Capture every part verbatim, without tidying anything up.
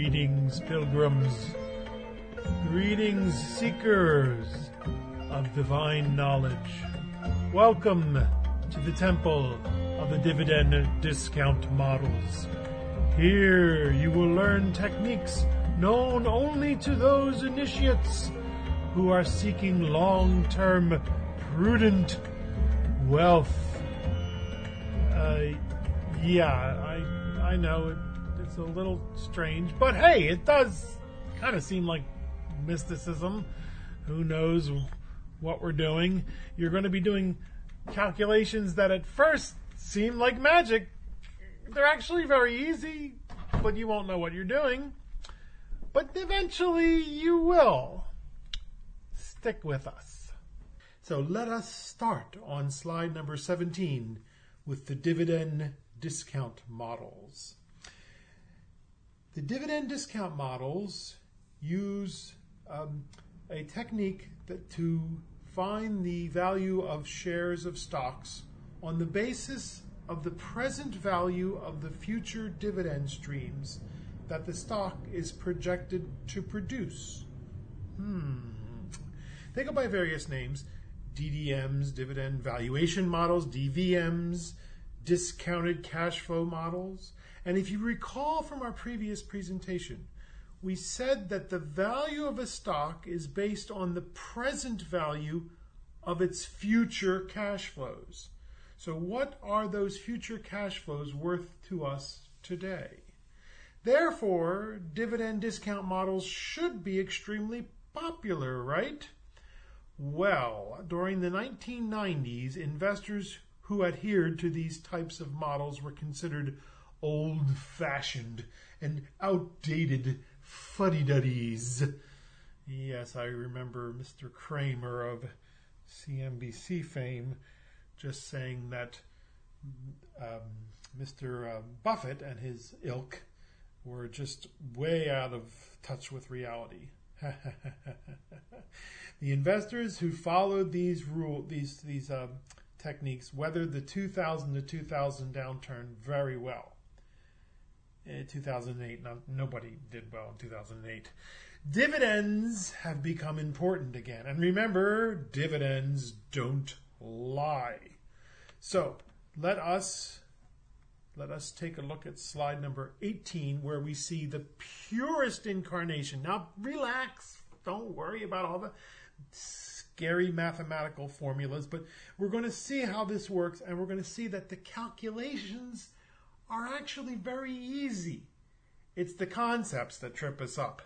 Greetings, pilgrims. Greetings, seekers of divine knowledge. Welcome to the temple of the dividend discount models. Here you will learn techniques known only to those initiates who are seeking long-term, prudent wealth. Uh, yeah, I I know it, it's a little strange, but hey, it does kind of seem like mysticism. Who knows what we're doing? You're going to be doing calculations that at first seem like magic. They're actually very easy, but you won't know what you're doing. But eventually you will. Stick with us. So let us start on slide number seventeen with the dividend discount models. The dividend discount models use um, a technique that to find the value of shares of stocks on the basis of the present value of the future dividend streams that the stock is projected to produce. Hmm. They go by various names: D D Ms, dividend valuation models, D V Ms, discounted cash flow models. And if you recall from our previous presentation, we said that the value of a stock is based on the present value of its future cash flows. So what are those future cash flows worth to us today? Therefore, dividend discount models should be extremely popular, right? Well, during the nineteen nineties, investors who adhered to these types of models were considered old-fashioned and outdated fuddy-duddies. Yes, I remember Mister Kramer of C N B C fame just saying that um, Mister Uh, Buffett and his ilk were just way out of touch with reality. The investors who followed these rule these these um, techniques weathered the two thousand to two thousand downturn very well. In two thousand eight, not, nobody did well in two thousand eight. Dividends have become important again. And remember, dividends don't lie. So let us let us take a look at slide number eighteen, where we see the purest incarnation. Now relax, don't worry about all the scary mathematical formulas, but we're going to see how this works, and we're going to see that the calculations are actually very easy. It's the concepts that trip us up.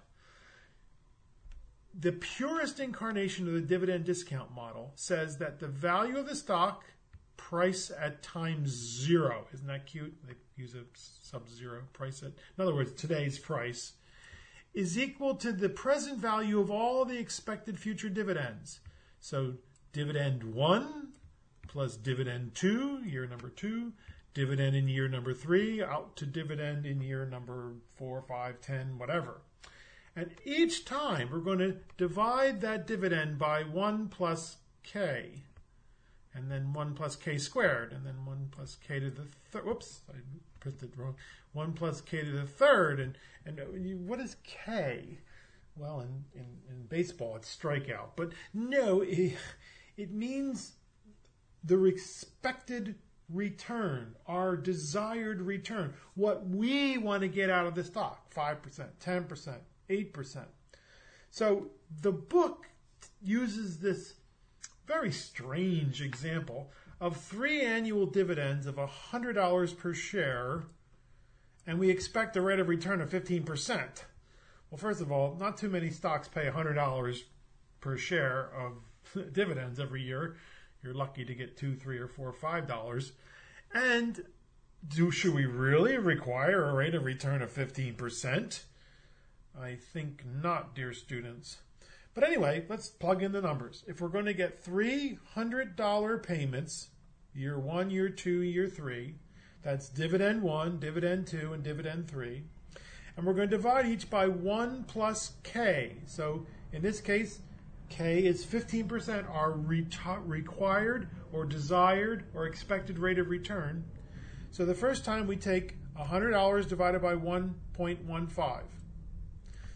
The purest incarnation of the dividend discount model says that the value of the stock, price at time zero, isn't that cute? They use a sub-zero price at, in other words, today's price, is equal to the present value of all the expected future dividends. So dividend one plus dividend two, year number two, dividend in year number three, out to dividend in year number four, five, ten, whatever. And each time we're going to divide that dividend by one plus k, and then one plus k squared, and then one plus k to the third. Whoops, I pressed it wrong. one plus k to the third. And, and what is k? Well, in, in, in baseball, it's strikeout. But no, it, it means the expected return, our desired return, what we want to get out of the stock, five percent, ten percent, eight percent. So the book uses this very strange example of three annual dividends of one hundred dollars per share, and we expect a rate of return of fifteen percent. Well, first of all, not too many stocks pay one hundred dollars per share of dividends every year. You're lucky to get two, three, or four, five dollars. And do should we really require a rate of return of fifteen percent? I think not, dear students. But anyway, let's plug in the numbers. If we're going to get three hundred dollars payments, year one, year two, year three, that's dividend one, dividend two, and dividend three. And we're going to divide each by one plus k. So in this case, K is fifteen percent our reti- required or desired or expected rate of return. So the first time we take one hundred dollars divided by one point one five.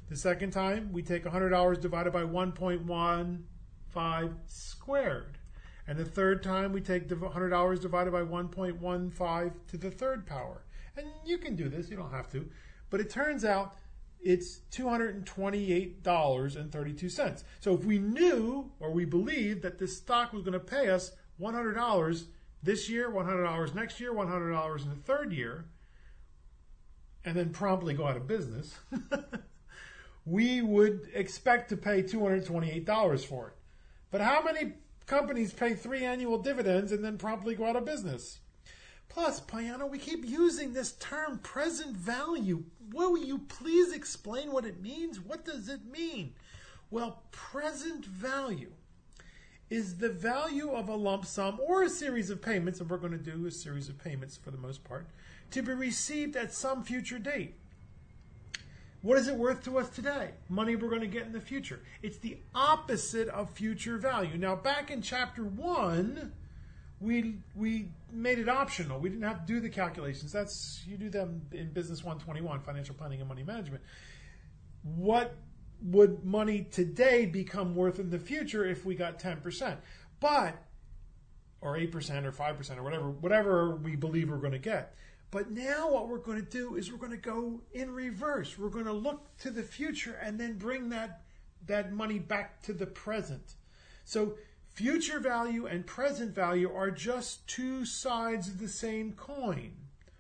The second time, we take one hundred dollars divided by one point one five squared. And the third time, we take one hundred dollars divided by one point one five to the third power. And you can do this, you don't have to. But it turns out it's two hundred twenty-eight dollars and thirty-two cents. So if we knew or we believed that this stock was going to pay us one hundred dollars this year, one hundred dollars next year, one hundred dollars in the third year, and then promptly go out of business, we would expect to pay two hundred twenty-eight dollars for it. But how many companies pay three annual dividends and then promptly go out of business? Plus, Payano, we keep using this term present value. Will you please explain what it means? What does it mean? Well, present value is the value of a lump sum or a series of payments, and we're going to do a series of payments for the most part, to be received at some future date. What is it worth to us today? Money we're going to get in the future. It's the opposite of future value. Now, back in chapter one, we we made it optional. We didn't have to do the calculations. That's you do them in Business one twenty-one, Financial Planning and Money Management. What would money today become worth in the future if we got ten percent? But, or eight percent or five percent or whatever, whatever we believe we're going to get. But now what we're going to do is we're going to go in reverse. We're going to look to the future and then bring that, that money back to the present. So future value and present value are just two sides of the same coin.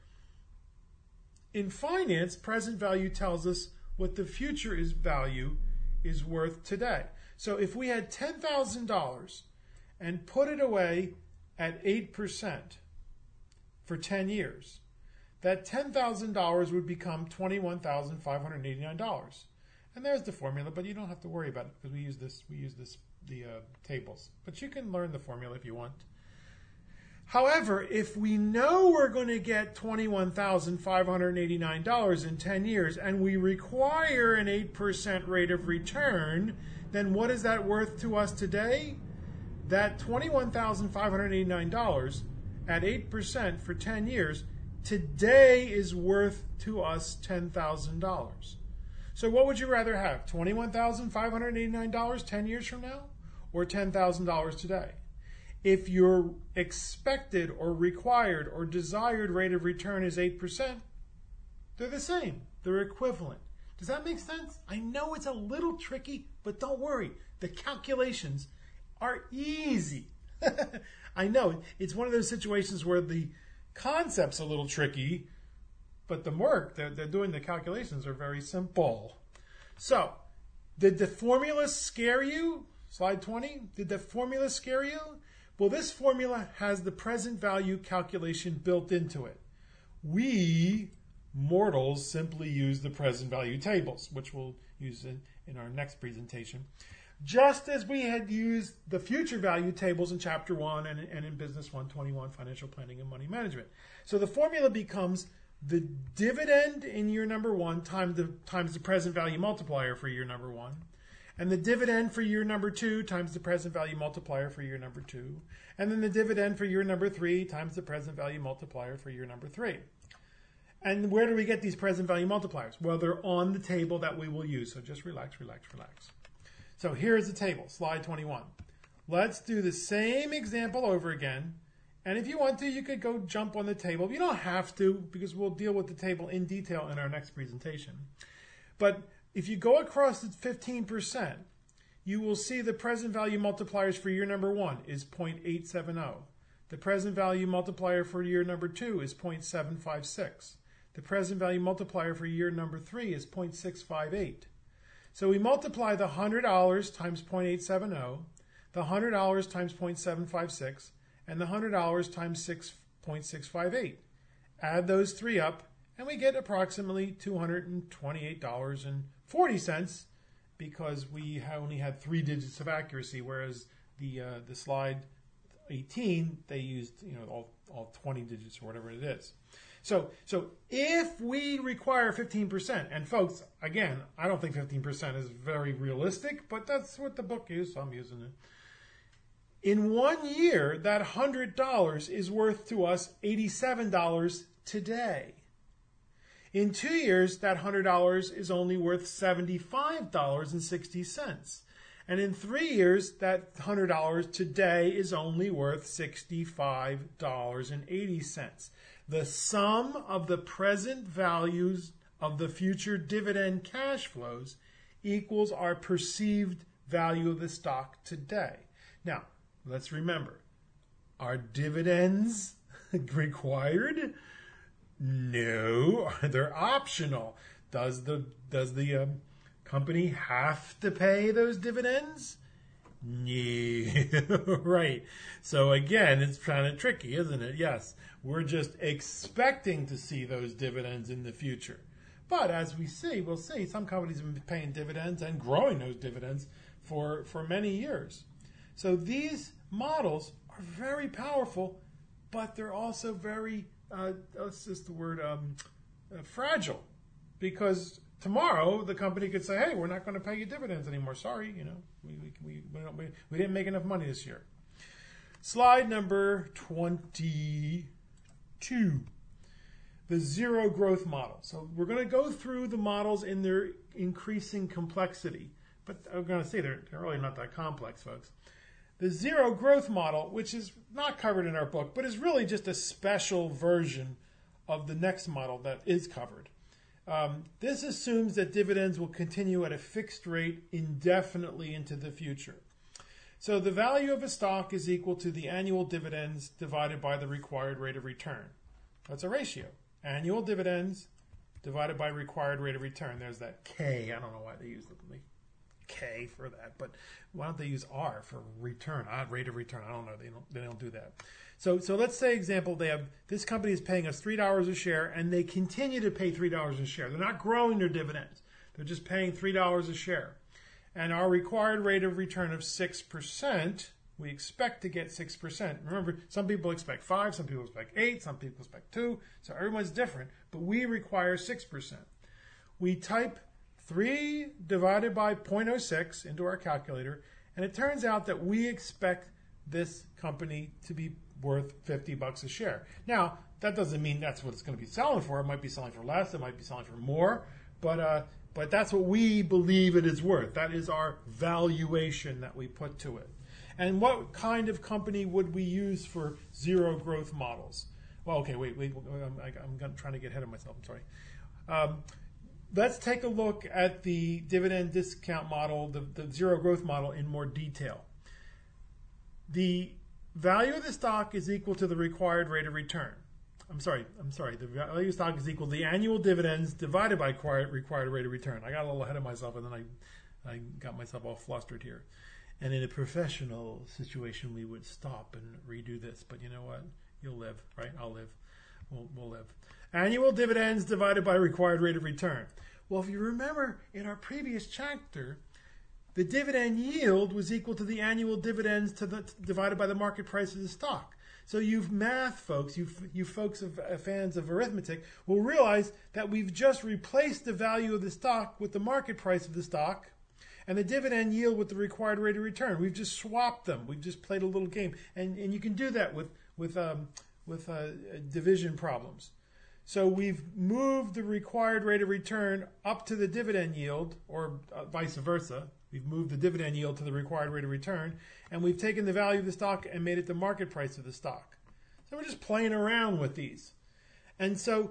In finance, present value tells us what the future is value is worth today. So if we had ten thousand dollars and put it away at eight percent for ten years, that ten thousand dollars would become twenty-one thousand five hundred eighty-nine dollars. And there's the formula, but you don't have to worry about it because we use this, we use this, the uh, tables. But you can learn the formula if you want. However, if we know we're going to get twenty-one thousand five hundred eighty-nine dollars in ten years and we require an eight percent rate of return, then what is that worth to us today? That twenty-one thousand five hundred eighty-nine dollars at eight percent for ten years today is worth to us ten thousand dollars. So what would you rather have, twenty-one thousand five hundred eighty-nine dollars ten years from now or ten thousand dollars today? If your expected or required or desired rate of return is eight percent, they're the same. They're equivalent. Does that make sense? I know it's a little tricky, but don't worry. The calculations are easy. I know. It's one of those situations where the concept's a little tricky, but the work, they're, they're doing the calculations are very simple. So, did the formula scare you? Slide twenty. Did the formula scare you? Well, this formula has the present value calculation built into it. We, mortals, simply use the present value tables, which we'll use in, in our next presentation, just as we had used the future value tables in Chapter one and, and in Business one twenty-one, Financial Planning and Money Management. So the formula becomes the dividend in year number one times the, times the present value multiplier for year number one, and the dividend for year number two times the present value multiplier for year number two, and then the dividend for year number three times the present value multiplier for year number three. And where do we get these present value multipliers? Well, they're on the table that we will use. So just relax, relax, relax. So here's the table, slide twenty-one. Let's do the same example over again. And if you want to, you could go jump on the table. You don't have to, because we'll deal with the table in detail in our next presentation. But if you go across the fifteen percent, you will see the present value multipliers for year number one is zero point eight seven zero. The present value multiplier for year number two is zero point seven five six. The present value multiplier for year number three is zero point six five eight. So we multiply the one hundred dollars times zero point eight seven zero, the one hundred dollars times zero point seven five six, and the one hundred dollars times six point six five eight. Add those three up, and we get approximately two hundred twenty-eight dollars and forty cents because we only had three digits of accuracy, whereas the uh, the slide eighteen, they used you know all, all twenty digits or whatever it is. So, so if we require fifteen percent, and folks, again, I don't think fifteen percent is very realistic, but that's what the book is, so I'm using it. In one year, that one hundred dollars is worth to us eighty-seven dollars today. In two years, that one hundred dollars is only worth seventy-five dollars and sixty cents. And in three years, that one hundred dollars today is only worth sixty-five dollars and eighty cents. The sum of the present values of the future dividend cash flows equals our perceived value of the stock today. Now, let's remember, are dividends required? No, they're optional. Does the does the um, company have to pay those dividends? No. Right. So again, it's kind of tricky, isn't it? Yes, we're just expecting to see those dividends in the future. But as we see, we'll see, some companies have been paying dividends and growing those dividends for, for many years. So these models are very powerful, but they're also very, uh, what's just the word, um, uh, fragile. Because tomorrow the company could say, hey, we're not going to pay you dividends anymore. Sorry, you know, we, we, we, we, don't, we, we didn't make enough money this year. Slide number twenty-two. The zero growth model. So we're going to go through the models in their increasing complexity. But I'm going to say they're, they're really not that complex, folks. The zero growth model, which is not covered in our book, but is really just a special version of the next model that is covered. Um, this assumes that dividends will continue at a fixed rate indefinitely into the future. So the value of a stock is equal to the annual dividends divided by the required rate of return. That's a ratio. Annual dividends divided by required rate of return. There's that K. I don't know why they use the K for that, but why don't they use R for return? Ah, rate of return. I don't know. They don't. They don't do that. So, so let's say, example, they have this company is paying us three dollars a share, and they continue to pay three dollars a share. They're not growing their dividends. They're just paying three dollars a share, and our required rate of return of six percent. We expect to get six percent. Remember, some people expect five, some people expect eight, some people expect two. So everyone's different, but we require six percent. We type three divided by zero point zero six into our calculator, and it turns out that we expect this company to be worth fifty bucks a share. Now, that doesn't mean that's what it's going to be selling for. It might be selling for less, it might be selling for more, but uh, but that's what we believe it is worth. That is our valuation that we put to it. And what kind of company would we use for zero growth models? Well, okay, wait, wait. I'm, I'm trying to get ahead of myself. I'm sorry. Um, let's take a look at the dividend discount model, the, the zero growth model in more detail. The value of the stock is equal to the required rate of return. I'm sorry, I'm sorry. The value of the stock is equal to the annual dividends divided by required, required rate of return. I got a little ahead of myself, and then I, I got myself all flustered here. And in a professional situation, we would stop and redo this. But you know what? You'll live, right? I'll live. We'll, we'll live. Annual dividends divided by required rate of return. Well, if you remember in our previous chapter, the dividend yield was equal to the annual dividends to the, divided by the market price of the stock. So you math folks, you you folks of uh, fans of arithmetic, will realize that we've just replaced the value of the stock with the market price of the stock, and the dividend yield with the required rate of return. We've just swapped them. We've just played a little game, and and you can do that with with um, with uh, division problems. So we've moved the required rate of return up to the dividend yield, or uh, vice versa. We've moved the dividend yield to the required rate of return, and we've taken the value of the stock and made it the market price of the stock. So we're just playing around with these. And so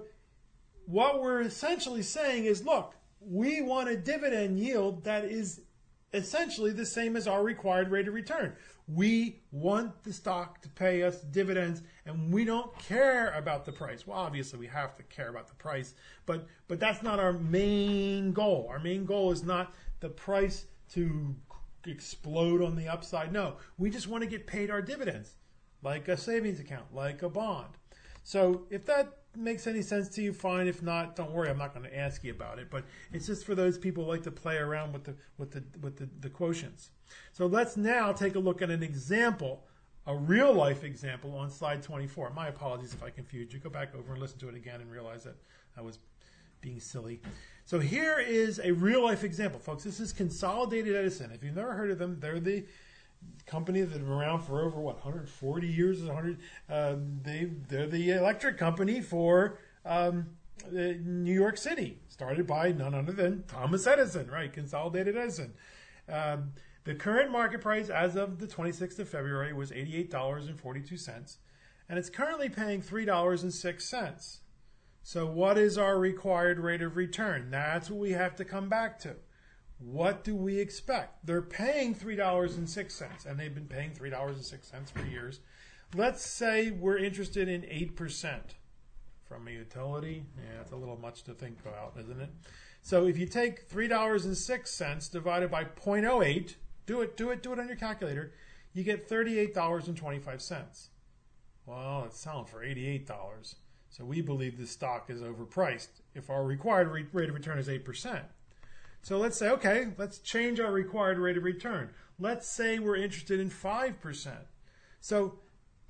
what we're essentially saying is, look, we want a dividend yield that is essentially the same as our required rate of return. We want the stock to pay us dividends, and we don't care about the price. Well, obviously we have to care about the price, but but that's not our main goal. Our main goal is not the price to explode on the upside. No, we just want to get paid our dividends, like a savings account, like a bond. So if that makes any sense to you, fine. If not, don't worry. I'm not going to ask you about it. But it's just for those people who like to play around with the with the with the, the quotients. So let's now take a look at an example, a real life example on slide twenty-four. My apologies if I confused you. Go back over and listen to it again and realize that I was being silly. So here is a real life example, folks. This is Consolidated Edison. If you've never heard of them, they're the company that have been around for over what one hundred forty years. one hundred. Uh, they they're the electric company for um, New York City, started by none other than Thomas Edison, right? Consolidated Edison. Um, the current market price as of the twenty-sixth of February was eighty-eight dollars and forty-two cents, and it's currently paying three dollars and six cents. So what is our required rate of return? That's what we have to come back to. What do we expect? They're paying three dollars and six cents, and they've been paying three dollars and six cents for years. Let's say we're interested in eight percent from a utility. Yeah, it's a little much to think about, isn't it? So if you take three dollars and six cents divided by zero point zero eight, do it, do it, do it on your calculator, you get thirty-eight dollars and twenty-five cents. Well, it's selling for eighty-eight dollars. So we believe this stock is overpriced if our required rate of return is eight percent. So let's say, okay, let's change our required rate of return. Let's say we're interested in five percent. So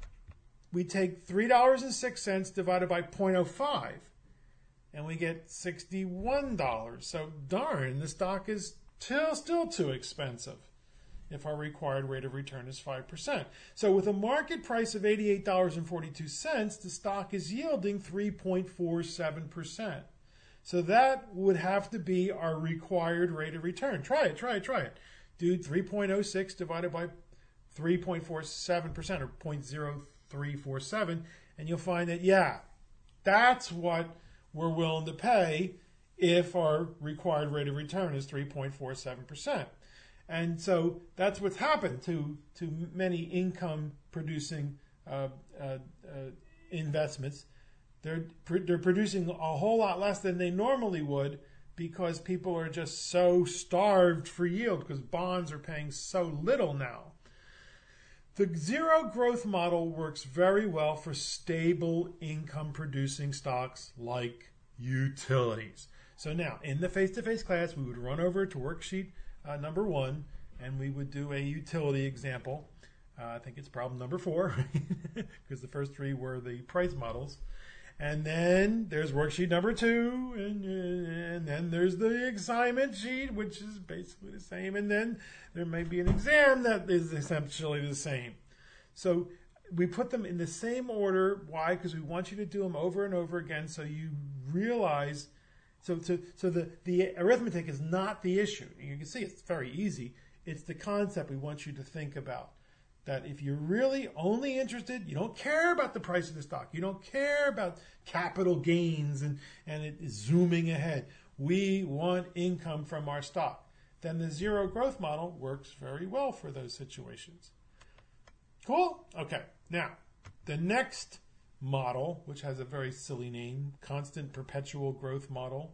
we take three dollars and six cents divided by zero point zero five, and we get sixty-one dollars. So darn, the stock is still, still too expensive if our required rate of return is five percent. So with a market price of eighty-eight dollars and forty-two cents, the stock is yielding three point four seven percent. So that would have to be our required rate of return. Try it, try it, try it. Do three point zero six divided by three point four seven percent, or zero point zero three four seven, and you'll find that, yeah, that's what we're willing to pay if our required rate of return is three point four seven percent. And so that's what's happened to, to many income-producing uh, uh, uh, investments. They're, they're producing a whole lot less than they normally would because people are just so starved for yield because bonds are paying so little now. The zero growth model works very well for stable income-producing stocks like utilities. So now, in the face-to-face class, we would run over to worksheet Uh, number one, and we would do a utility example. Uh, I think it's problem number four, because the first three were the price models. And then there's worksheet number two, and, and then there's the assignment sheet, which is basically the same. And then there may be an exam that is essentially the same. So we put them in the same order. Why? Because we want you to do them over and over again so you realize. So, so, so the, the arithmetic is not the issue. You can see it's very easy. It's the concept we want you to think about. That if you're really only interested, you don't care about the price of the stock. You don't care about capital gains and, and it is zooming ahead. We want income from our stock. Then the zero growth model works very well for those situations. Cool? Okay. Now, the next model, which has a very silly name, constant perpetual growth model.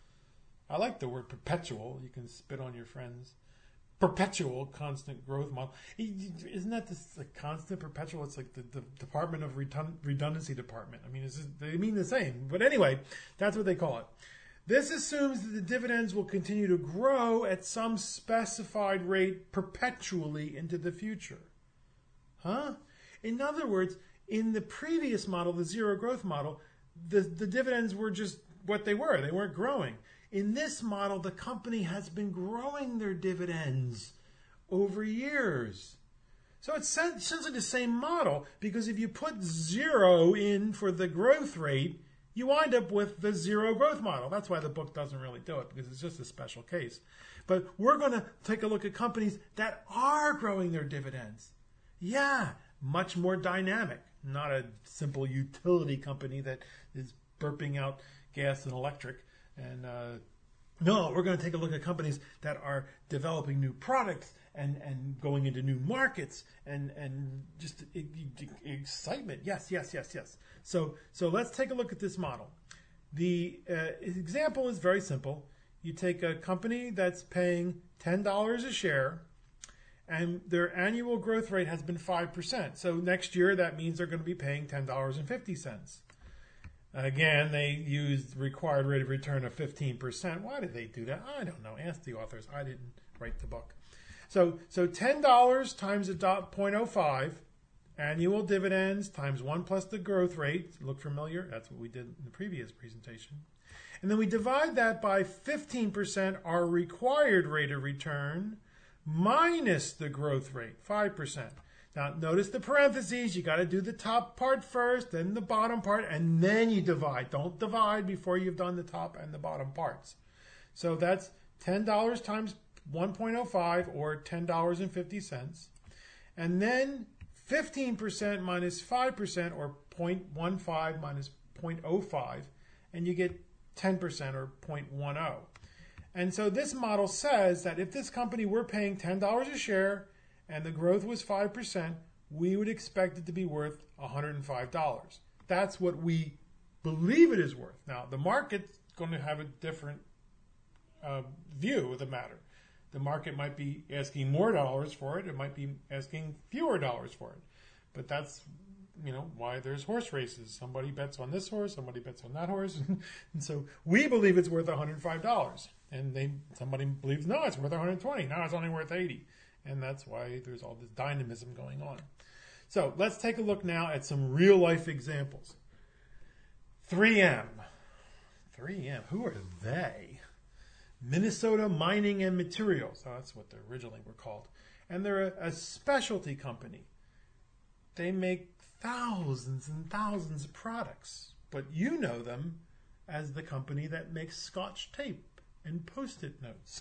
I like the word perpetual. You can spit on your friends. Perpetual constant growth model. Isn't that this like constant perpetual? It's like the, the Department of Redundancy Department. I mean, it's just, they mean the same. But anyway, that's what they call it. This assumes that the dividends will continue to grow at some specified rate perpetually into the future. Huh? In other words, in the previous model, the zero growth model, the, the dividends were just what they were. They weren't growing. In this model, the company has been growing their dividends over years. So it's essentially the same model, because if you put zero in for the growth rate, you wind up with the zero growth model. That's why the book doesn't really do it, because it's just a special case. But we're going to take a look at companies that are growing their dividends. Yeah, much more dynamic. Not a simple utility company that is burping out gas and electric. And uh, no, we're going to take a look at companies that are developing new products and, and going into new markets and, and just excitement. Yes, yes, yes, yes. So, so let's take a look at this model. The uh, example is very simple. You take a company that's paying ten dollars a share, and their annual growth rate has been five percent. So next year, that means they're going to be paying ten dollars and fifty cents. Again, they used required rate of return of fifteen percent. Why did they do that? I don't know. Ask the authors. I didn't write the book. So, so ten dollars times a zero point zero five, annual dividends times one plus the growth rate. Look familiar? That's what we did in the previous presentation. And then we divide that by fifteen percent, our required rate of return, minus the growth rate, five percent. Now, notice the parentheses. You got to do the top part first, then the bottom part, and then you divide. Don't divide before you've done the top and the bottom parts. So that's ten dollars times one point oh five, or ten dollars and fifty cents. And then fifteen percent minus five percent, or zero point one five minus zero point zero five, and you get ten percent, or zero point one zero. And so this model says that if this company were paying ten dollars a share and the growth was five percent, we would expect it to be worth one hundred five dollars. That's what we believe it is worth. Now, the market's going to have a different uh, view of the matter. The market might be asking more dollars for it. It might be asking fewer dollars for it. But that's, you know, why there's horse races. Somebody bets on this horse, somebody bets on that horse. And so we believe it's worth one hundred five dollars. And they somebody believes, no, it's worth one hundred twenty dollars. Now it's only worth eighty dollars. And that's why there's all this dynamism going on. So let's take a look now at some real life examples. three M. three M, who are they? Minnesota Mining and Materials. Oh, that's what they originally were called. And they're a, a specialty company. They make thousands and thousands of products. But you know them as the company that makes Scotch tape and Post-it notes.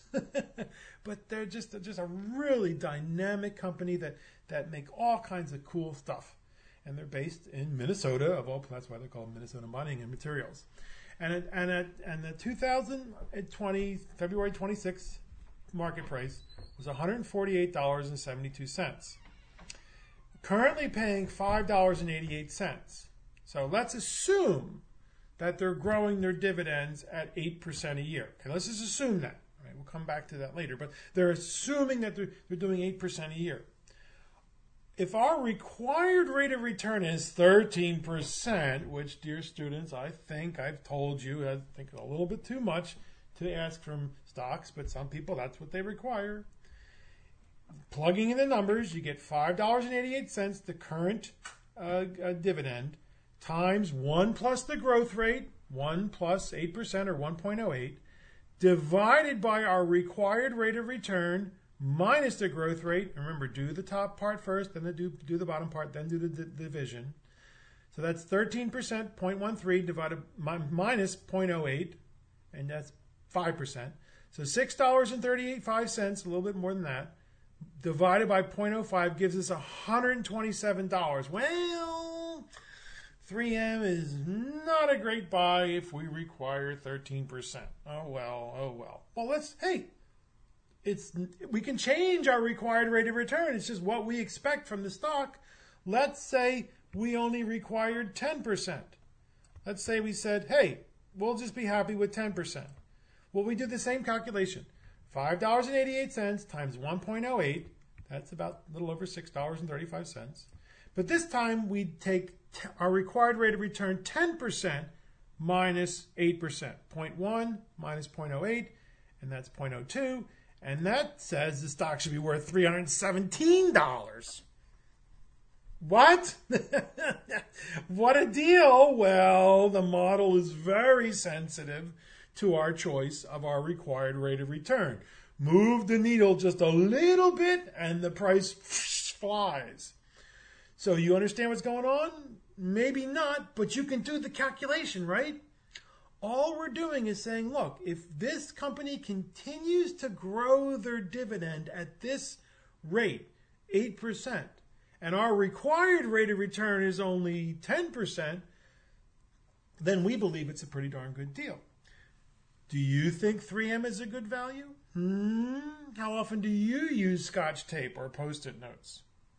But they're just, they're just a really dynamic company that, that make all kinds of cool stuff. And they're based in Minnesota, of all, that's why they're called Minnesota Mining and Materials. And at, and at, and the two thousand twenty, February twenty-sixth market price was one hundred forty-eight dollars and seventy-two cents. Currently paying five dollars and eighty-eight cents. So let's assume that they're growing their dividends at eight percent a year. Okay, let's just assume that. All right, we'll come back to that later. But they're assuming that they're, they're doing eight percent a year. If our required rate of return is thirteen percent, which, dear students, I think I've told you, I think a little bit too much to ask from stocks, but some people, that's what they require. Plugging in the numbers, you get five dollars and eighty-eight cents, the current uh, uh, dividend, times one plus the growth rate, one plus eight percent, or one point oh eight, divided by our required rate of return, minus the growth rate. Remember, do the top part first, then the do, do the bottom part, then do the d- division. So that's thirteen percent, zero point one three, divided mi- minus zero point oh eight, and that's five percent. So six dollars and thirty-five cents, a little bit more than that, divided by zero point oh five gives us one hundred twenty-seven dollars. Well, three M is not a great buy if we require thirteen percent. Oh well, oh well. Well, let's, hey, It's we can change our required rate of return. It's just what we expect from the stock. Let's say we only required ten percent. Let's say we said, hey, we'll just be happy with ten percent. Well, we do the same calculation. five dollars and eighty-eight cents times one point oh eight. That's about a little over six dollars and thirty-five cents. But this time we take t- our required rate of return ten percent minus eight percent. zero point one minus zero point oh eight, and that's zero point oh two. And that says the stock should be worth three hundred seventeen dollars. What? What a deal. Well, the model is very sensitive to our choice of our required rate of return. Move the needle just a little bit and the price flies. So you understand what's going on? Maybe not, but you can do the calculation, right? All we're doing is saying, look, if this company continues to grow their dividend at this rate, eight percent, and our required rate of return is only ten percent, then we believe it's a pretty darn good deal. Do you think three M is a good value? Hmm? How often do you use Scotch tape or Post-it notes?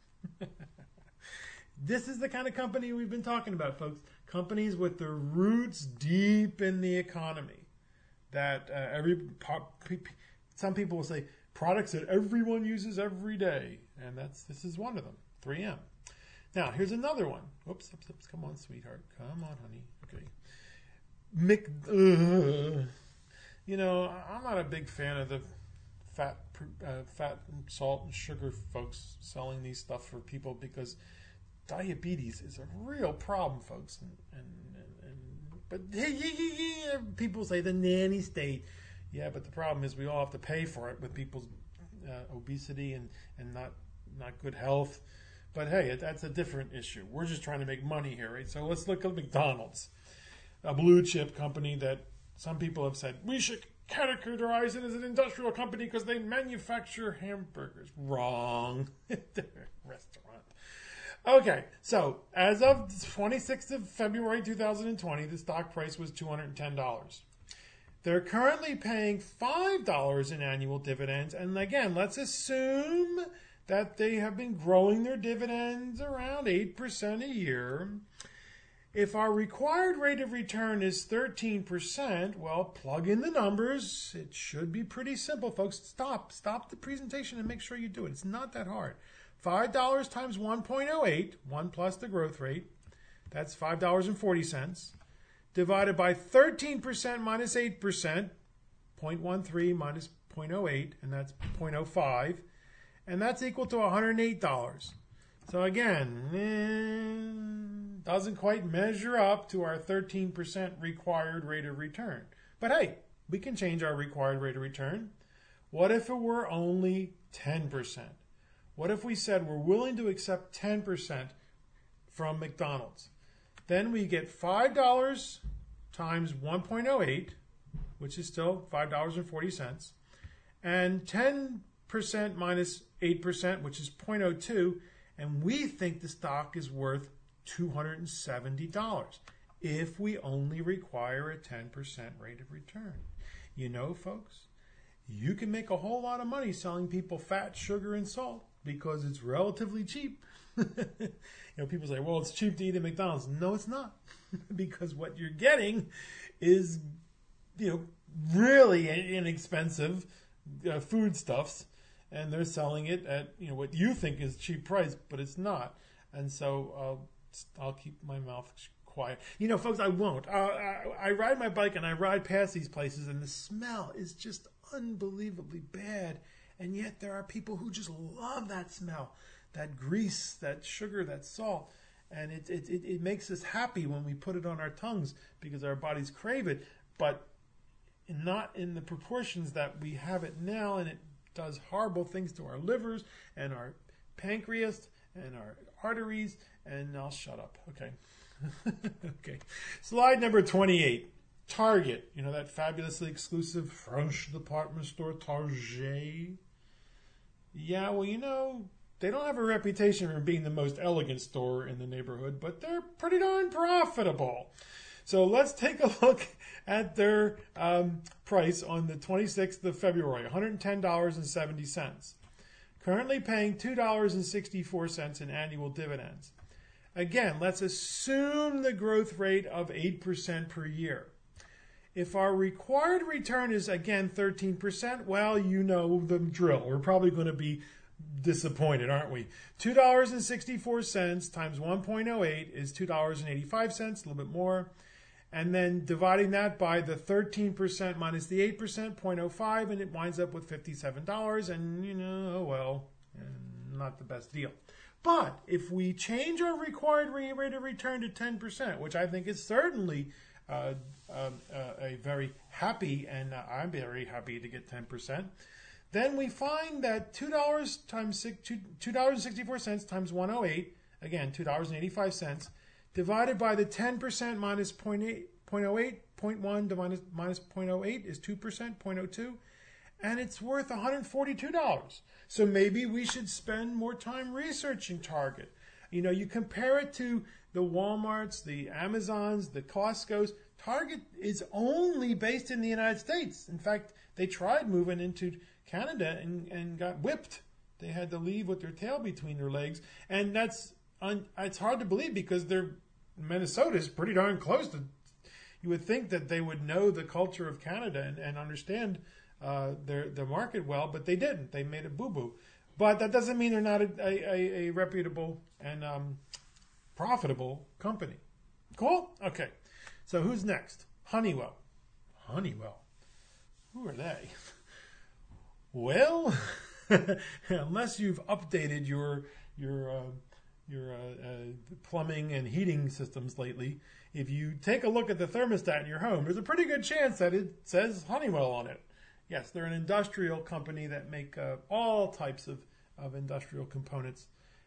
This is the kind of company we've been talking about, folks. Companies with their roots deep in the economy. That uh, every some people will say products that everyone uses every day, and that's this is one of them. three M. Now here's another one. Oops, oops, oops. Come on, sweetheart. Come on, honey. Okay. Mc, uh, you know, I'm not a big fan of the fat, uh, fat, and salt and sugar folks selling these stuff for people because diabetes is a real problem, folks. And, and, and, and but hey, yeah, yeah, people say the nanny state. Yeah, but the problem is we all have to pay for it with people's uh, obesity and, and not not good health. But hey, that's a different issue. We're just trying to make money here, right? So let's look at McDonald's, a blue chip company that some people have said we should categorize it as an industrial company because they manufacture hamburgers. Wrong. They're a restaurant. Okay, so as of twenty-sixth of February two thousand twenty, the stock price was two hundred ten dollars. They're currently paying five dollars in annual dividends. And again, let's assume that they have been growing their dividends around eight percent a year. If our required rate of return is thirteen percent, well, plug in the numbers. It should be pretty simple, folks. Stop. Stop the presentation and make sure you do it. It's not that hard. five dollars times one point oh eight, one plus the growth rate, that's five dollars and forty cents. Divided by thirteen percent minus eight percent, zero point one three minus zero point oh eight, and that's zero point oh five. And that's equal to one hundred eight dollars. So again, eh, doesn't quite measure up to our thirteen percent required rate of return. But hey, we can change our required rate of return. What if it were only ten percent? What if we said we're willing to accept ten percent from McDonald's? Then we get five dollars times one point oh eight, which is still five dollars and forty cents, and ten percent minus eight percent, which is zero point oh two, and we think the stock is worth two hundred seventy dollars if we only require a ten percent rate of return. You know, folks, you can make a whole lot of money selling people fat, sugar, and salt because it's relatively cheap. You know, people say, well, it's cheap to eat at McDonald's. No, it's not. Because what you're getting is, you know, really inexpensive uh, foodstuffs, and they're selling it at, you know, what you think is cheap price, but it's not. And so uh, I'll keep my mouth quiet. You know, folks, I won't. Uh, I, I ride my bike and I ride past these places, and the smell is just unbelievably bad. And yet there are people who just love that smell. That grease, that sugar, that salt. And it, it, it, it makes us happy when we put it on our tongues because our bodies crave it, but not in the proportions that we have it now, and it does horrible things to our livers and our pancreas and our arteries, and I'll shut up. Okay. Okay. Slide number twenty-eight. Target. You know, that fabulously exclusive French department store, Target? Yeah, well, you know, they don't have a reputation for being the most elegant store in the neighborhood, but they're pretty darn profitable. So let's take a look at their um, price on the twenty-sixth of February, one hundred ten dollars and seventy cents. Currently paying two dollars and sixty-four cents in annual dividends. Again, let's assume the growth rate of eight percent per year. If our required return is, again, thirteen percent, well, you know the drill. We're probably going to be disappointed, aren't we? two dollars and sixty-four cents times one point oh eight is two dollars and eighty-five cents, a little bit more. And then dividing that by the thirteen percent minus the eight percent, zero point oh five, and it winds up with fifty-seven dollars. And, you know, oh well, not the best deal. But if we change our required rate of return to ten percent, which I think is certainly uh, uh, uh, a very happy, and uh, I'm very happy to get ten percent, then we find that two dollars times two dollars and sixty-four cents times one hundred eight, again, two dollars and eighty-five cents, divided by the ten percent minus zero point eight, zero point oh eight, zero point one to minus, minus zero point oh eight is two percent, zero point oh two, and it's worth one hundred forty-two dollars. So maybe we should spend more time researching Target. You know, you compare it to the Walmarts, the Amazons, the Costco's. Target is only based in the United States. In fact, they tried moving into Canada and, and got whipped. They had to leave with their tail between their legs. And that's un, it's hard to believe because they're, Minnesota is pretty darn close to. You would think that they would know the culture of Canada and, and understand uh, their, their market well, but they didn't. They made a boo-boo. But that doesn't mean they're not a, a, a reputable and um, profitable company. Cool? Okay. So who's next? Honeywell. Honeywell. Who are they? Well, unless you've updated your your uh, your uh, uh, plumbing and heating systems lately, if you take a look at the thermostat in your home, there's a pretty good chance that it says Honeywell on it. Yes, they're an industrial company that make uh, all types of, of industrial components.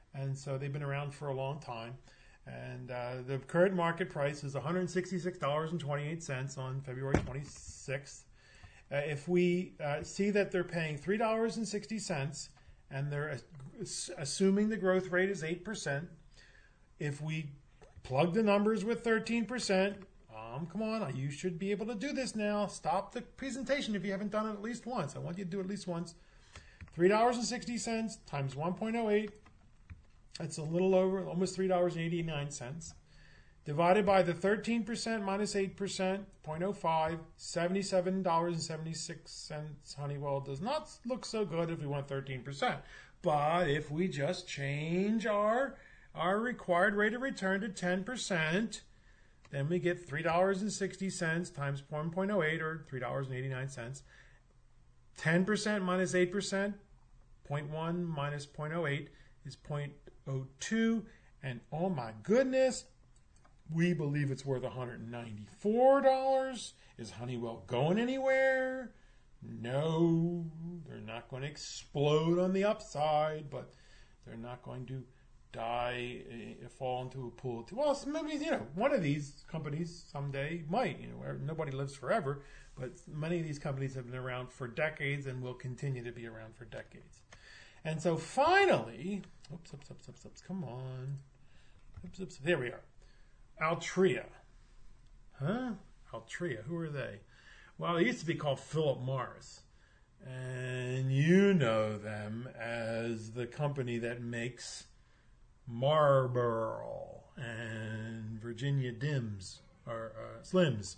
And so they've been around for a long time. And uh, the current market price is one hundred sixty-six dollars and twenty-eight cents on February twenty-sixth. Uh, if we uh, see that they're paying three dollars and sixty cents and they're ass- assuming the growth rate is eight percent, if we plug the numbers with thirteen percent, um, come on, you should be able to do this now. Stop the presentation if you haven't done it at least once. I want you to do it at least once. three dollars and sixty cents times one point oh eight. That's a little over, almost three dollars and eighty-nine cents. Divided by the thirteen percent minus eight percent, zero point oh five, seventy-seven dollars and seventy-six cents. Honeywell does not look so good if we want thirteen percent. But if we just change our, our required rate of return to ten percent, then we get three dollars and sixty cents times one point oh eight, or three dollars and eighty-nine cents. ten percent minus eight percent, zero point one minus zero point oh eight is zero point oh two. And oh my goodness, we believe it's worth one hundred ninety-four dollars. Is Honeywell going anywhere? No, they're not going to explode on the upside, but they're not going to die, uh, fall into a pool. Well, maybe, you know, one of these companies someday might. You know, nobody lives forever, but many of these companies have been around for decades and will continue to be around for decades. And so finally, oops, oops, oops, oops, oops, come on. Oops, oops, there we are. Altria. Huh? Altria, who are they? Well, they used to be called Philip Morris. And you know them as the company that makes Marlboro and Virginia Dims, or uh, Slims.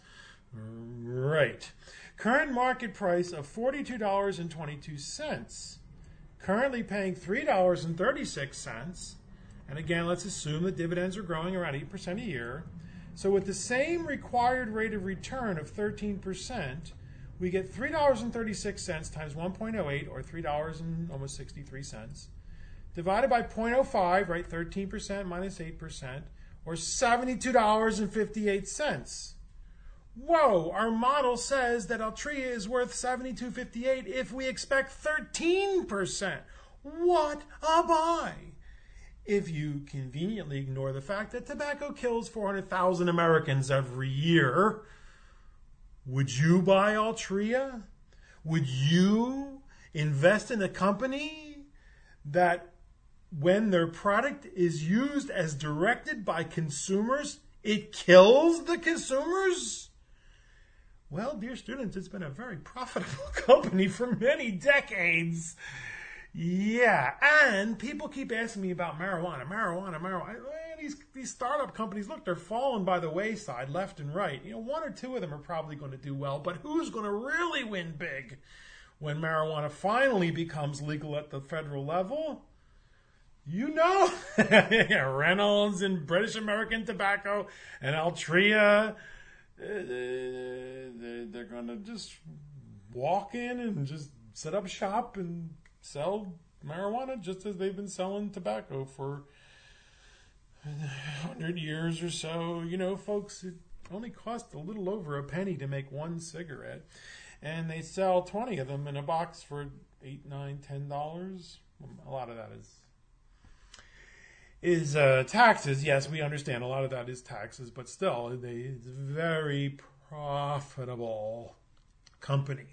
Right. Current market price of forty-two dollars and twenty-two cents. Currently paying three dollars and thirty-six cents. And again, let's assume that dividends are growing around eight percent a year. So with the same required rate of return of thirteen percent, we get three dollars and thirty-six cents times one point oh eight, or three dollars and almost sixty-three cents, divided by zero point oh five, right, thirteen percent minus eight percent, or seventy-two dollars and fifty-eight cents. Whoa, our model says that Altria is worth seventy-two dollars and fifty-eight cents if we expect thirteen percent. What a buy! If you conveniently ignore the fact that tobacco kills four hundred thousand Americans every year, would you buy Altria? Would you invest in a company that, when their product is used as directed by consumers, it kills the consumers? Well, dear students, it's been a very profitable company for many decades. Yeah, and people keep asking me about marijuana, marijuana, marijuana. These, these startup companies, look, they're falling by the wayside left and right. You know, one or two of them are probably going to do well, but who's going to really win big when marijuana finally becomes legal at the federal level? You know, Reynolds and British American Tobacco and Altria, they're going to just walk in and just set up shop and sell marijuana just as they've been selling tobacco for a hundred years or so. You know, folks, it only costs a little over a penny to make one cigarette, and they sell twenty of them in a box for eight, nine, ten dollars. A lot of that is is uh, taxes. Yes, we understand a lot of that is taxes, but still, they, it's a very profitable company.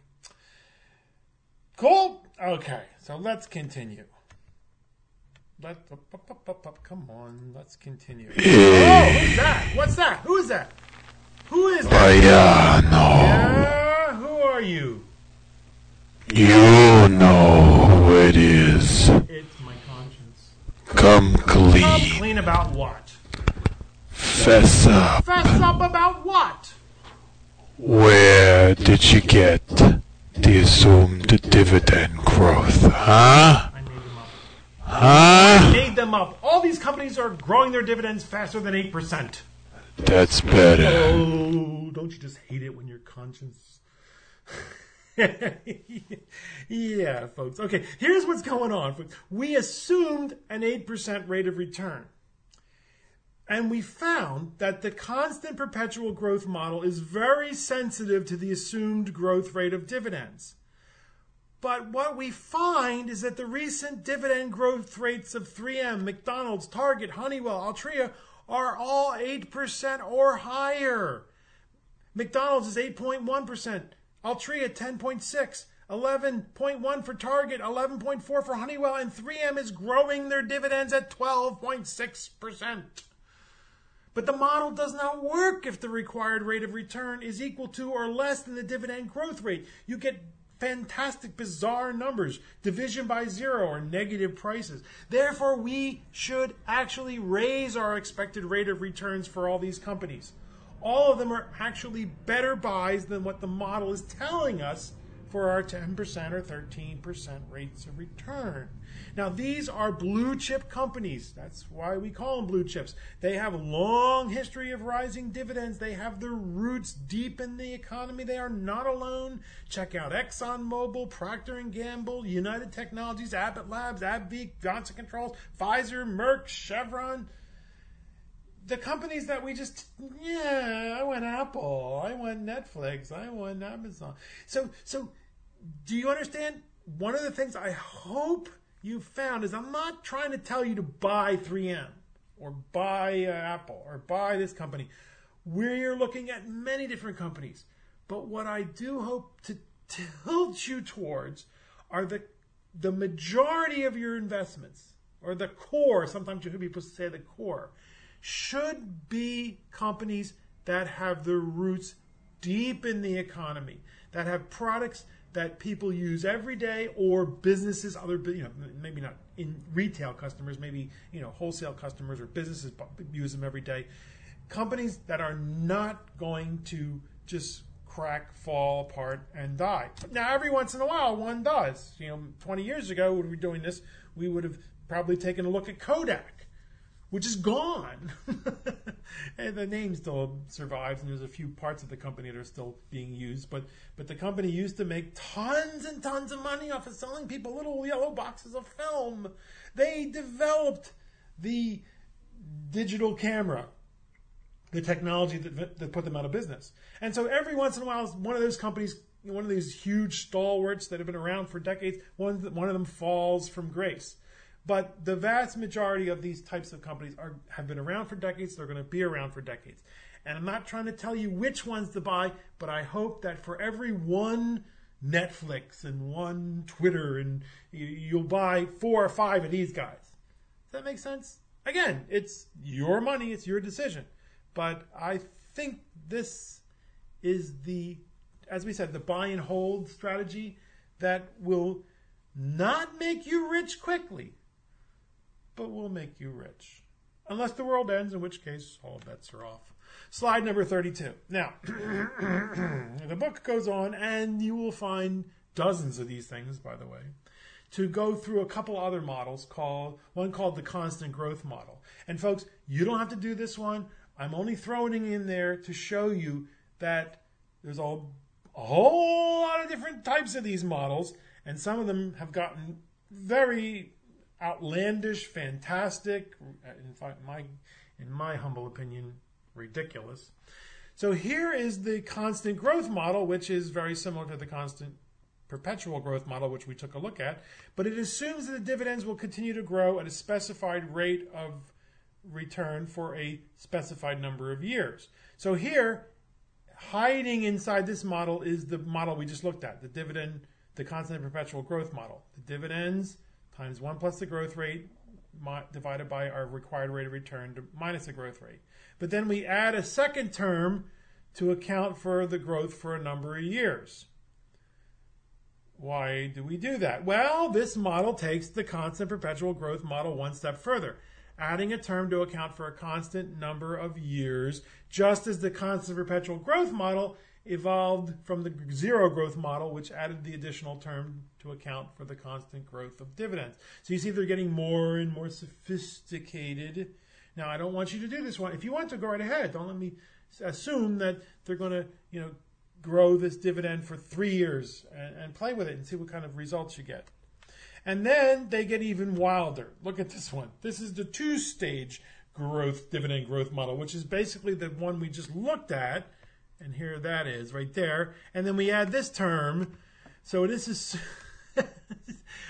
Cool. Okay, so let's continue. Let up, up, up, up, up. Come on, let's continue. Oh, who's that? What's that? Who is that? Who is that? I know. Yeah, who are you? You know who it is. It's my conscience. Come clean. Come clean about what? Fess up. Fess up about what? Where did you get the assumed dividend growth, huh? I made them up. Huh? I made them up. All these companies are growing their dividends faster than eight percent. That's better. Oh, don't you just hate it when your conscience... Yeah, folks. Okay, here's what's going on. We assumed an eight percent rate of return. And we found that the constant perpetual growth model is very sensitive to the assumed growth rate of dividends. But what we find is that the recent dividend growth rates of three M, McDonald's, Target, Honeywell, Altria are all eight percent or higher. McDonald's is eight point one percent, Altria ten point six, eleven point one for Target, eleven point four for Honeywell, and three M is growing their dividends at twelve point six percent. But the model does not work if the required rate of return is equal to or less than the dividend growth rate. You get fantastic, bizarre numbers, division by zero, or negative prices. Therefore, we should actually raise our expected rate of returns for all these companies. All of them are actually better buys than what the model is telling us for our ten percent or thirteen percent rates of return. Now, these are blue chip companies. That's why we call them blue chips. They have a long history of rising dividends. They have their roots deep in the economy. They are not alone. Check out ExxonMobil, Procter and Gamble, United Technologies, Abbott Labs, AbbVie, Johnson Controls, Pfizer, Merck, Chevron. The companies that we just, yeah, I want Apple, I want Netflix, I want Amazon. So, so do you understand? One of the things I hope you found is I'm not trying to tell you to buy three M or buy uh, Apple or buy this company. We're looking at many different companies. But what I do hope to tilt you towards are the the majority of your investments, or the core, sometimes you hear people say the core, should be companies that have their roots deep in the economy, that have products that people use every day, or businesses, other, you know, maybe not in retail customers, maybe, you know, wholesale customers or businesses use them every day. Companies that are not going to just crack, fall apart, and die. Now, every once in a while, one does. You know, twenty years ago, when we were doing this, we would have probably taken a look at Kodak, which is gone. And the name still survives, and there's a few parts of the company that are still being used. But but the company used to make tons and tons of money off of selling people little yellow boxes of film. They developed the digital camera, the technology that, that put them out of business. And so every once in a while, one of those companies, one of these huge stalwarts that have been around for decades, one, one of them falls from grace. But the vast majority of these types of companies are have been around for decades. They're going to be around for decades. And I'm not trying to tell you which ones to buy, but I hope that for every one Netflix and one Twitter, and you, you'll buy four or five of these guys. Does that make sense? Again, it's your money. It's your decision. But I think this is the, as we said, the buy and hold strategy that will not make you rich quickly, but will make you rich. Unless the world ends, in which case all bets are off. Slide number thirty-two. Now, the book goes on, and you will find dozens of these things, by the way, to go through a couple other models, called one called the constant growth model. And folks, you don't have to do this one. I'm only throwing it in there to show you that there's a, a whole lot of different types of these models, and some of them have gotten very outlandish, fantastic, in fact, my, in my humble opinion, ridiculous. So here is the constant growth model, which is very similar to the constant perpetual growth model, which we took a look at, but it assumes that the dividends will continue to grow at a specified rate of return for a specified number of years. So here, hiding inside this model is the model we just looked at, the dividend, the constant perpetual growth model. The dividends times one plus the growth rate divided by our required rate of return to minus the growth rate. But then we add a second term to account for the growth for a number of years. Why do we do that? Well, this model takes the constant perpetual growth model one step further, adding a term to account for a constant number of years, just as the constant perpetual growth model evolved from the zero growth model, which added the additional term to account for the constant growth of dividends. So you see they're getting more and more sophisticated. Now, I don't want you to do this one. If you want to, go right ahead. Don't let me assume that they're going to, you know, grow this dividend for three years and, and play with it and see what kind of results you get. And then they get even wilder. Look at this one. This is the two-stage growth, dividend growth model, which is basically the one we just looked at. And here that is right there. And then we add this term. So this is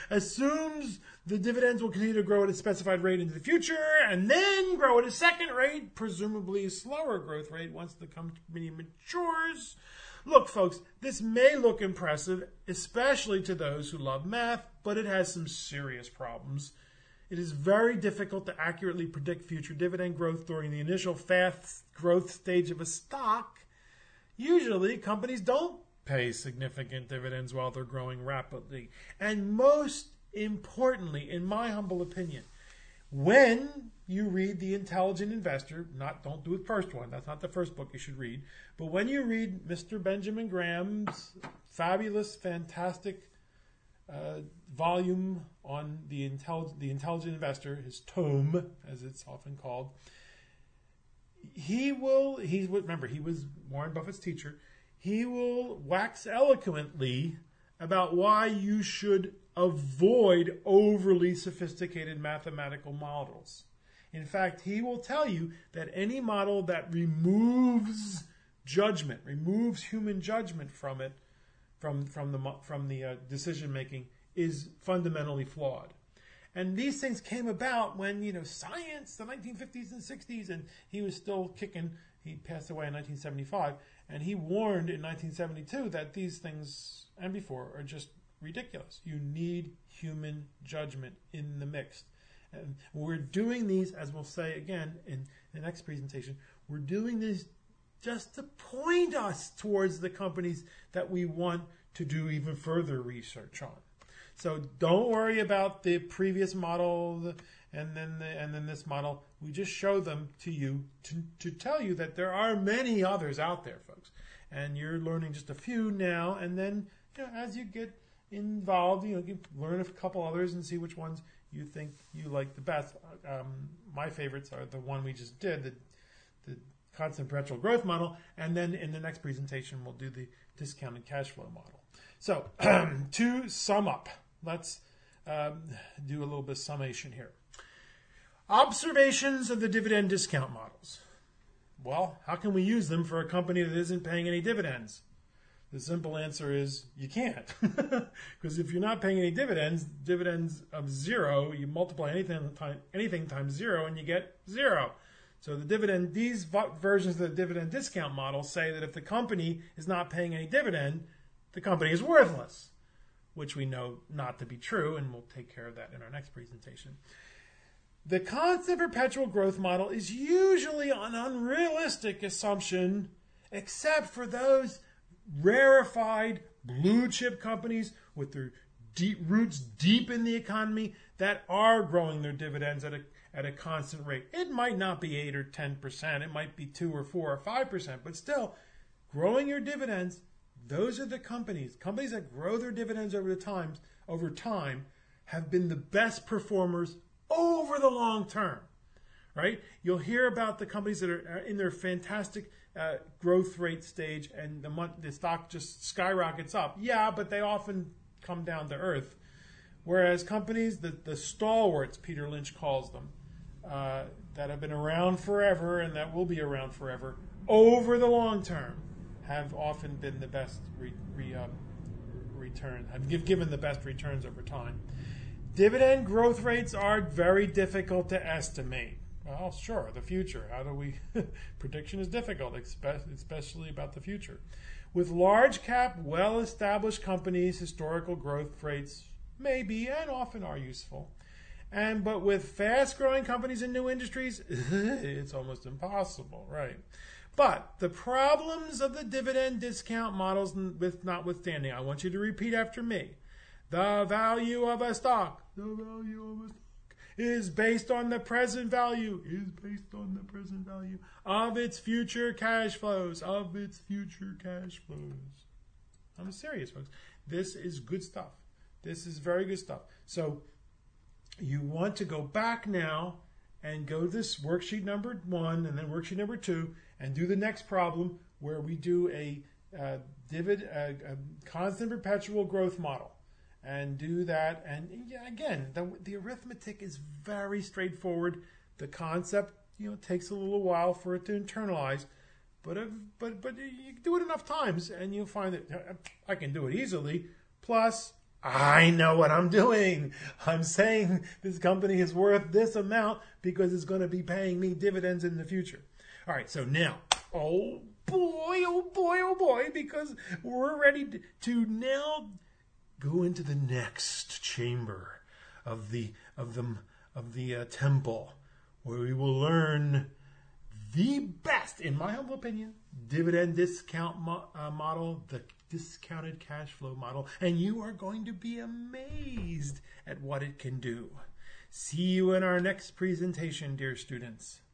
assumes the dividends will continue to grow at a specified rate into the future and then grow at a second rate, presumably a slower growth rate once the company matures. Look, folks, this may look impressive, especially to those who love math, but it has some serious problems. It is very difficult to accurately predict future dividend growth during the initial fast growth stage of a stock. Usually, companies don't pay significant dividends while they're growing rapidly. And most importantly, in my humble opinion, when you read The Intelligent Investor, not don't do the first one, that's not the first book you should read, but when you read Mister Benjamin Graham's fabulous, fantastic uh, volume on the, intellig- the Intelligent Investor, his tome, as it's often called, he will, he remember, he was Warren Buffett's teacher, he will wax eloquently about why you should avoid overly sophisticated mathematical models. In fact, he will tell you that any model that removes judgment, removes human judgment from it, from from the from the uh, decision making, is fundamentally flawed. And these things came about when, you know, science, the nineteen fifties and sixties, and he was still kicking. He passed away in nineteen seventy-five, and he warned in nineteen seventy-two that these things, and before, are just ridiculous. You need human judgment in the mix. And we're doing these, as we'll say again in the next presentation, we're doing this just to point us towards the companies that we want to do even further research on. So don't worry about the previous model and then the, and then this model. We just show them to you to, to tell you that there are many others out there, folks. And you're learning just a few now, and then, you know, as you get involved, you know, you learn a couple others and see which ones you think you like the best. Um, my favorites are the one we just did, the, the constant perpetual growth model, and then in the next presentation we'll do the discounted cash flow model. So to sum up, let's um, do a little bit of summation here. Observations of the dividend discount models. Well, how can we use them for a company that isn't paying any dividends? The simple answer is you can't. Because if you're not paying any dividends, dividends of zero, you multiply anything, time, anything times zero and you get zero. So the dividend, these versions of the dividend discount model say that if the company is not paying any dividend, the company is worthless, which we know not to be true, and we'll take care of that in our next presentation. The constant perpetual growth model is usually an unrealistic assumption, except for those rarefied blue chip companies with their deep roots deep in the economy that are growing their dividends at a at a constant rate. It might not be eight or ten percent, it might be two or four or five percent, but still, growing your dividends, those are the companies. Companies that grow their dividends over the times over time have been the best performers over the long term. Right? You'll hear about the companies that are in their fantastic uh, growth rate stage and the, month, the stock just skyrockets up. Yeah, but they often come down to earth. Whereas companies, the, the stalwarts, Peter Lynch calls them, uh, that have been around forever and that will be around forever, over the long term, have often been the best re, re, uh, return, have give, given the best returns over time. Dividend growth rates are very difficult to estimate. Well, sure, the future. How do we... Prediction is difficult, especially about the future. With large cap, well-established companies, historical growth rates may be and often are useful. And but with fast-growing companies in new industries, it's almost impossible, right? But the problems of the dividend discount models with notwithstanding, I want you to repeat after me. The value of a stock, the value of a stock, is based on the present value, is based on the present value of its future cash flows, of its future cash flows. I'm serious, folks. This is good stuff. This is very good stuff. So you want to go back now and go to this worksheet number one and then worksheet number two and do the next problem where we do a, uh, divid, a, a constant perpetual growth model. And do that, and yeah, again, the, the arithmetic is very straightforward. The concept, you know, takes a little while for it to internalize, but if, but but you do it enough times, and you'll find that I can do it easily. Plus, I know what I'm doing. I'm saying this company is worth this amount because it's going to be paying me dividends in the future. All right, so now, oh boy, oh boy, oh boy, because we're ready to now go into the next chamber of the of the of the uh, temple, where we will learn the best, in my humble opinion, dividend discount mo- uh, model, the discounted cash flow model, and you are going to be amazed at what it can do. See you in our next presentation, dear students.